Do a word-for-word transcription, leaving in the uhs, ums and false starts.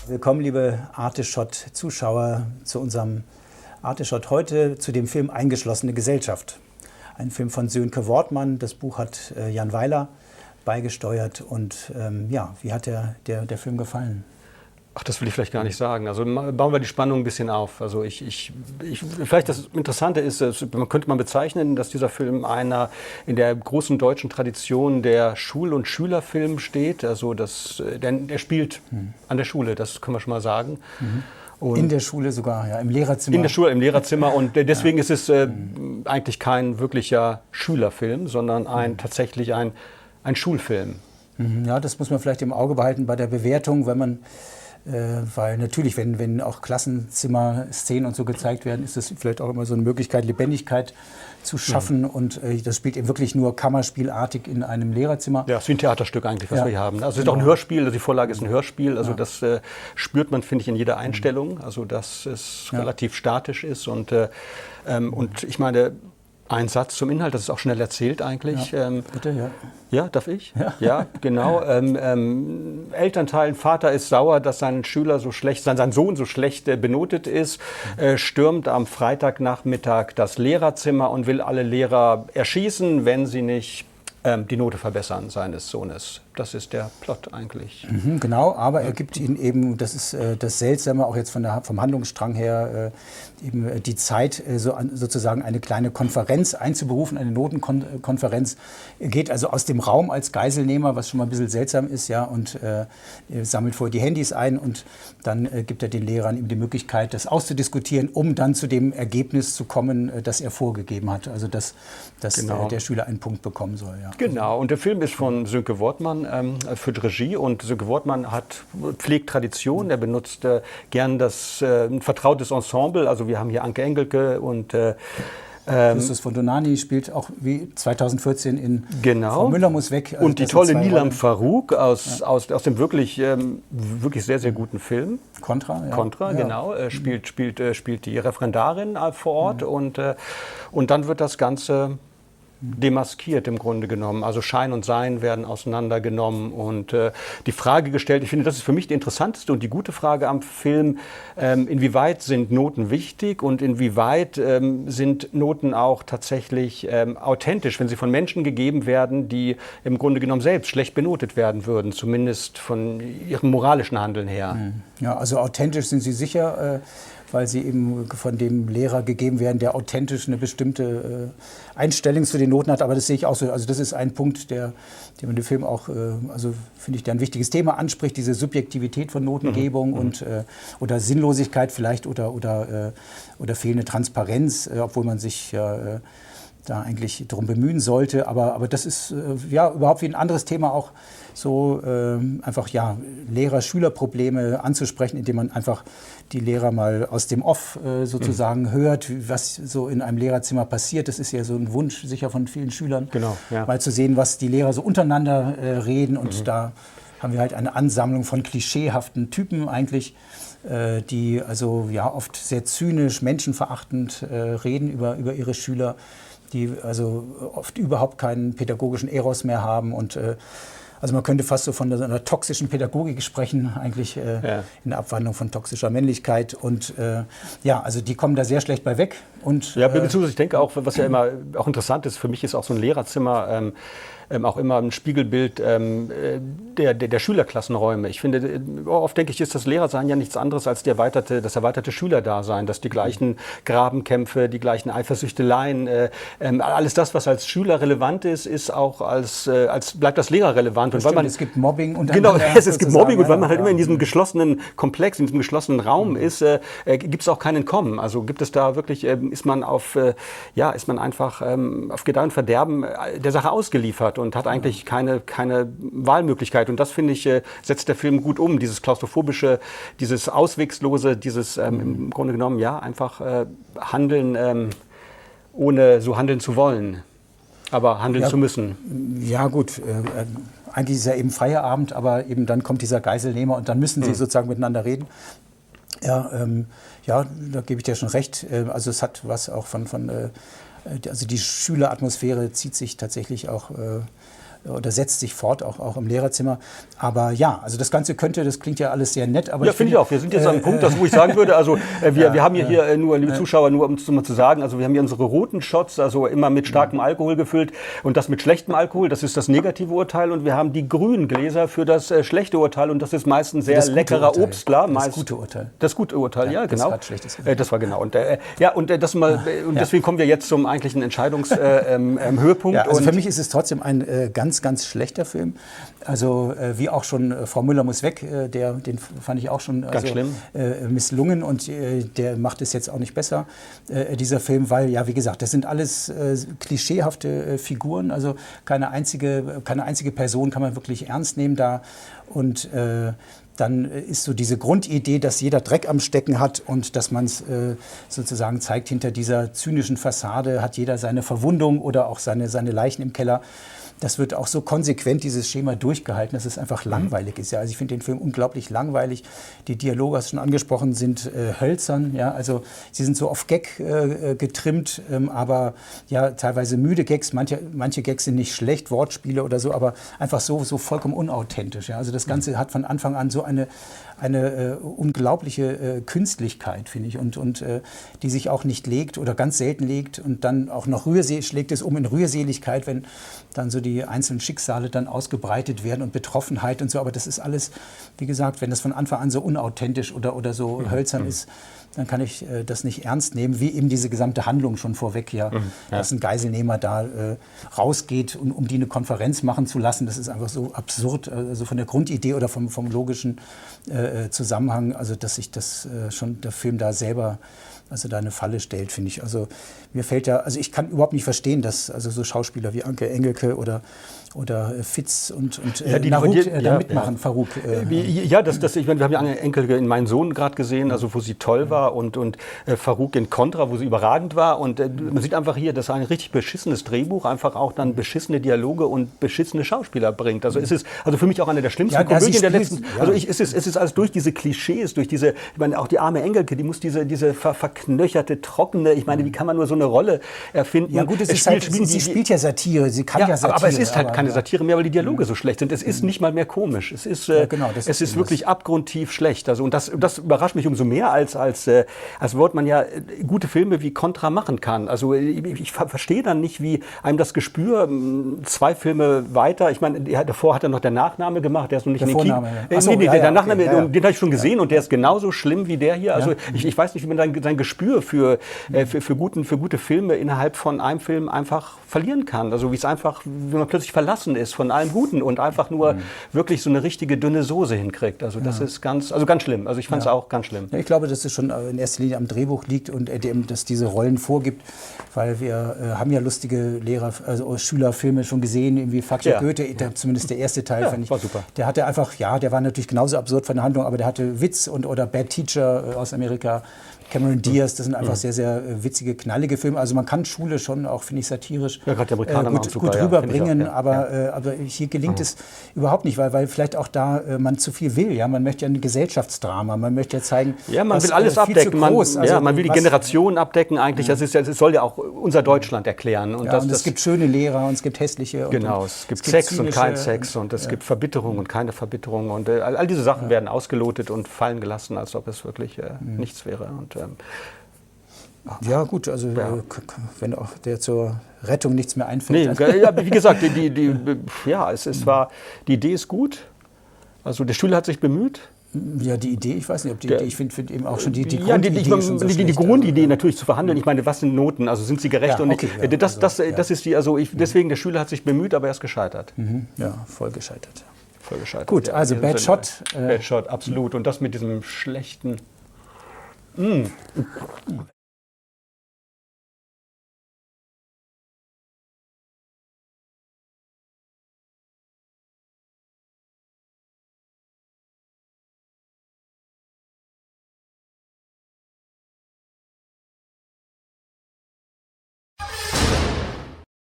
Willkommen, liebe Arteshot-Zuschauer, zu unserem Arteshot heute zu dem Film Eingeschlossene Gesellschaft. Ein Film von Sönke Wortmann. Das Buch hat äh, Jan Weiler beigesteuert. Und ähm, ja, wie hat der, der, der Film gefallen? Ach, das will ich vielleicht gar nicht sagen. Also bauen wir die Spannung ein bisschen auf. Also ich, ich, ich, vielleicht das Interessante ist, man könnte man bezeichnen, dass dieser Film einer in der großen deutschen Tradition der Schul- und Schülerfilm steht. Also das, der, der spielt hm. an der Schule, das können wir schon mal sagen. Mhm. Und in der Schule sogar, ja, im Lehrerzimmer. In der Schule, im Lehrerzimmer. Und deswegen ja. ist es äh, mhm. eigentlich kein wirklicher Schülerfilm, sondern ein, mhm. tatsächlich ein, ein Schulfilm. Mhm. Ja, das muss man vielleicht im Auge behalten bei der Bewertung, wenn man Äh, weil natürlich, wenn, wenn auch Klassenzimmer-Szenen und so gezeigt werden, ist das vielleicht auch immer so eine Möglichkeit, Lebendigkeit zu schaffen. Ja. Und äh, das spielt eben wirklich nur kammerspielartig in einem Lehrerzimmer. Ja, es ist wie ein Theaterstück eigentlich, was ja. wir hier haben. Also es ist genau. auch ein Hörspiel, also die Vorlage ist ein Hörspiel. Also ja. das äh, spürt man, finde ich, in jeder Einstellung. Also dass es ja. relativ statisch ist. Und, äh, ähm, und ich meine, ein Satz zum Inhalt, das ist auch schnell erzählt eigentlich. Ja, ähm, bitte, ja. Ja, darf ich? Ja, ja genau. ähm, ähm, Elternteil, Vater ist sauer, dass sein Schüler so schlecht, sein, sein Sohn so schlecht äh, benotet ist, äh, stürmt am Freitagnachmittag das Lehrerzimmer und will alle Lehrer erschießen, wenn sie nicht ähm, die Note verbessern seines Sohnes. Das ist der Plot eigentlich. Mhm, genau, aber er gibt ihnen eben, das ist äh, das Seltsame, auch jetzt von der, vom Handlungsstrang her, äh, eben äh, die Zeit, äh, so an, sozusagen eine kleine Konferenz einzuberufen, eine Notenkonferenz. Er geht also aus dem Raum als Geiselnehmer, was schon mal ein bisschen seltsam ist, ja, und äh, sammelt vorher die Handys ein und dann äh, gibt er den Lehrern eben die Möglichkeit, das auszudiskutieren, um dann zu dem Ergebnis zu kommen, äh, das er vorgegeben hat. Also dass, dass genau. äh, der Schüler einen Punkt bekommen soll. Ja. Genau, und der Film ist von Sönke Wortmann, führt Regie, und Sönke Wortmann hat, pflegt Tradition. Er benutzt äh, gern das äh, ein vertrautes Ensemble. Also wir haben hier Anke Engelke und äh, Justus von Donani spielt auch wie zweitausendvierzehn in genau. Frau Müller muss weg. Also und die tolle Nilam Farouk aus, ja. aus, aus dem wirklich, ähm, wirklich sehr, sehr guten Film. Contra, ja. Contra, ja. genau. Äh, spielt, spielt, äh, spielt die Referendarin äh, vor Ort. Ja. Und, äh, und dann wird das Ganze demaskiert im Grunde genommen. Also Schein und Sein werden auseinandergenommen und äh, die Frage gestellt, ich finde, das ist für mich die interessanteste und die gute Frage am Film, ähm, inwieweit sind Noten wichtig und inwieweit ähm, sind Noten auch tatsächlich ähm, authentisch, wenn sie von Menschen gegeben werden, die im Grunde genommen selbst schlecht benotet werden würden, zumindest von ihrem moralischen Handeln her. Ja, also authentisch sind sie sicher, äh weil sie eben von dem Lehrer gegeben werden, der authentisch eine bestimmte äh, Einstellung zu den Noten hat. Aber das sehe ich auch so. Also das ist ein Punkt, der, den man im Film auch, äh, also finde ich, der ein wichtiges Thema anspricht, diese Subjektivität von Notengebung mhm. und äh, oder Sinnlosigkeit vielleicht oder oder äh, oder fehlende Transparenz, äh, obwohl man sich ja äh, da eigentlich darum bemühen sollte. Aber aber das ist äh, ja überhaupt wie ein anderes Thema auch so äh, einfach ja Lehrer-Schüler-Probleme anzusprechen, indem man einfach die Lehrer mal aus dem Off äh, sozusagen mhm. hört, was so in einem Lehrerzimmer passiert. Das ist ja so ein Wunsch sicher von vielen Schülern, genau, ja. mal zu sehen, was die Lehrer so untereinander äh, reden. Und mhm. da haben wir halt eine Ansammlung von klischeehaften Typen eigentlich, äh, die also ja oft sehr zynisch, menschenverachtend äh, reden über, über ihre Schüler, die also oft überhaupt keinen pädagogischen Eros mehr haben und äh, also man könnte fast so von einer toxischen Pädagogik sprechen, eigentlich äh, ja. in der Abwandlung von toxischer Männlichkeit. Und äh, ja, also die kommen da sehr schlecht bei weg. Und, ja, beziehungsweise ich denke auch, was ja immer auch interessant ist, für mich ist auch so ein Lehrerzimmer ähm, ähm, auch immer ein Spiegelbild ähm, der, der, der Schülerklassenräume. Ich finde, oft denke ich, ist das Lehrersein ja nichts anderes als die erweiterte, das erweiterte Schülerdasein, dass die gleichen Grabenkämpfe, die gleichen Eifersüchteleien, äh, äh, alles das, was als Schüler relevant ist, ist auch als, äh, als bleibt als Lehrer relevant. Und weil man, es gibt Mobbing und genau, es, es gibt Mobbing und weil man halt ja, immer in diesem geschlossenen Komplex, in diesem geschlossenen Raum mhm. ist, äh, gibt es auch kein Entkommen. Also gibt es da wirklich, äh, ist man auf, äh, ja, ist man einfach ähm, auf Gedeih und Verderben der Sache ausgeliefert und hat eigentlich keine, keine Wahlmöglichkeit. Und das, finde ich, äh, setzt der Film gut um. Dieses klaustrophobische, dieses Auswegslose, dieses ähm, mhm. im Grunde genommen, ja, einfach äh, handeln, ähm, ohne so handeln zu wollen, aber handeln ja, zu müssen. Ja, gut. Äh, eigentlich ist ja eben Feierabend, aber eben dann kommt dieser Geiselnehmer und dann müssen sie mhm. sozusagen miteinander reden. Ja, ähm, ja, da gebe ich dir schon recht. Also es hat was auch von, von äh, also die Schüleratmosphäre zieht sich tatsächlich auch äh, oder setzt sich fort, auch, auch im Lehrerzimmer. Aber ja, also das Ganze könnte, das klingt ja alles sehr nett. Aber ja, finde ich auch. Wir sind jetzt äh, an einem Punkt, das, wo ich sagen würde, also äh, wir, ja, wir haben hier, hier nur, liebe Zuschauer, nur um es mal zu sagen, also wir haben hier unsere roten Shots, also immer mit starkem Alkohol gefüllt und das mit schlechtem Alkohol, das ist das negative Urteil, und wir haben die grünen Gläser für das äh, schlechte Urteil, und das ist meistens sehr leckerer Urteil. Obstler. Das meist, gute Urteil. Das gute Urteil, ja, ja genau. Das, schlechtes äh, das war genau. Und, äh, ja, und, äh, das mal, äh, und deswegen ja. kommen wir jetzt zum eigentlichen Entscheidungshöhepunkt. Äh, ähm, ja, also und für mich ist es trotzdem ein äh, ganz, ganz schlechter Film. Also äh, wie auch schon äh, Frau Müller muss weg, äh, der, den fand ich auch schon also, ganz schlimm. Äh, misslungen, und äh, der macht es jetzt auch nicht besser, äh, dieser Film, weil, ja, wie gesagt, das sind alles äh, klischeehafte äh, Figuren, also keine einzige, keine einzige Person kann man wirklich ernst nehmen da, und äh, dann ist so diese Grundidee, dass jeder Dreck am Stecken hat und dass man es äh, sozusagen zeigt, hinter dieser zynischen Fassade hat jeder seine Verwundung oder auch seine, seine Leichen im Keller. Das wird auch so konsequent, dieses Schema, durchgehalten, dass es einfach langweilig ist. Ja, also ich finde den Film unglaublich langweilig. Die Dialoge, hast du schon angesprochen, sind äh, hölzern. Ja, also sie sind so auf Gag äh, getrimmt, ähm, aber ja, teilweise müde Gags. Manche, manche Gags sind nicht schlecht, Wortspiele oder so, aber einfach so, so vollkommen unauthentisch. Ja, also das Ganze hat von Anfang an so eine, eine äh, unglaubliche äh, Künstlichkeit, finde ich, und, und äh, die sich auch nicht legt oder ganz selten legt, und dann auch noch rührselig, schlägt es um in Rührseligkeit, wenn dann so die die einzelnen Schicksale dann ausgebreitet werden und Betroffenheit und so. Aber das ist alles, wie gesagt, wenn das von Anfang an so unauthentisch oder, oder so mhm. hölzern mhm. ist, dann kann ich äh, das nicht ernst nehmen, wie eben diese gesamte Handlung schon vorweg, ja, mhm. ja. dass ein Geiselnehmer da äh, rausgeht, um, um die eine Konferenz machen zu lassen. Das ist einfach so absurd, also von der Grundidee oder vom, vom logischen äh, Zusammenhang, also dass sich das äh, schon der Film da selber also da eine Falle stellt, finde ich. Also mir fällt ja, also ich kann überhaupt nicht verstehen, dass also so Schauspieler wie Anke Engelke oder oder Fitz und, und ja, die, Nahuk die, äh, da ja, mitmachen, ja. Farouk. Äh, ja, das, das, ich meine, wir haben ja Anke Engelke in Meinen Sohn gerade gesehen, also wo sie toll war, und, und äh, Farouk in Contra, wo sie überragend war, und äh, man sieht einfach hier, dass ein richtig beschissenes Drehbuch einfach auch dann beschissene Dialoge und beschissene Schauspieler bringt. Also es ist also für mich auch eine der schlimmsten ja, Komödien der letzten, ja. also ich, es, ist, es ist alles durch diese Klischees, durch diese, ich meine, auch die arme Engelke, die muss diese, diese ver, verknöcherte, trockene, ich meine, wie kann man nur so eine Rolle erfinden? Ja gut, es es ist halt, sie, sie spielt ja Satire, sie kann ja, ja Satire. Aber es ist halt aber, keine Satire mehr, weil die Dialoge so schlecht sind. Es ist nicht mal mehr komisch. Es ist, äh, ja, genau, es ist, ist wirklich das. abgrundtief schlecht. Also, und das, das überrascht mich umso mehr, als, als, äh, als Wort man ja gute Filme wie Contra machen kann. Also ich, ich verstehe dann nicht, wie einem das Gespür, zwei Filme weiter, ich meine, davor hat er noch der Nachname gemacht, der ist noch nicht der in den Vorname, Kino. ja. Äh, nee, nee, ja, der ja, Nachname, okay, ja, ja. den habe ich schon gesehen, ja. und der ist genauso schlimm wie der hier. Also ja. ich, ich weiß nicht, wie man sein, sein Gespür für, äh, für, für, guten, für gute Filme innerhalb von einem Film einfach verlieren kann. Also wie es einfach, wie man plötzlich verlassen ist von allem Guten und einfach nur mhm. wirklich so eine richtige dünne Soße hinkriegt. Also das ja. ist ganz, also ganz schlimm. Also ich fand es ja. auch ganz schlimm. Ja, ich glaube, dass es schon in erster Linie am Drehbuch liegt und dem, dass diese Rollen vorgibt, weil wir äh, haben ja lustige Lehrer, also Schülerfilme schon gesehen, irgendwie Fakir ja. Goethe, der, zumindest der erste Teil, ja, fand ich. War super. Der hatte einfach, ja, der war natürlich genauso absurd von der Handlung, aber der hatte Witz und oder Bad Teacher äh, aus Amerika. Cameron Diaz, das sind einfach sehr, sehr witzige, knallige Filme. Also man kann Schule schon auch, finde ich, satirisch ja, die Amerikaner äh, gut, super, gut ja, rüberbringen, ja. aber, Ja. äh, aber hier gelingt mhm. es überhaupt nicht, weil, weil vielleicht auch da äh, man zu viel will. Ja? Man möchte ja ein Gesellschaftsdrama, man möchte ja zeigen, ja, man was, will alles äh, abdecken, man, groß, also, ja, man will die was, Generationen abdecken eigentlich. Ja. Das, ist, das soll ja auch unser Deutschland erklären. Und, ja, das, und das, es gibt schöne Lehrer und es gibt hässliche. Genau, und, es gibt es Sex gibt und kein Sex und es ja. gibt Verbitterung und keine Verbitterung. Und äh, all, all diese Sachen ja. werden ausgelotet und fallen gelassen, als ob es wirklich äh, mhm. nichts wäre. Und, ähm, ja gut, also ja. wenn auch der zur Rettung nichts mehr einfällt. Nee, ja, wie gesagt, die, die, die, ja, es, es war, die Idee ist gut. Also der Schüler hat sich bemüht. Ja, die Idee, ich weiß nicht, ob die der, Idee, ich finde find eben auch schon die, die ja, Grundidee die, die, schon so die, die, die schlecht, Grundidee aber, natürlich zu verhandeln. Ich meine, was sind Noten? Also sind sie gerecht ja, und nicht? Okay, ja, das, das, also, das ja. ist die, also ich, deswegen, der Schüler hat sich bemüht, aber er ist gescheitert. Mhm. Ja, voll gescheitert. Voll gescheitert. Gut, also ja, Bad Shot. Äh, Bad Shot, absolut. Und das mit diesem schlechten... Mm.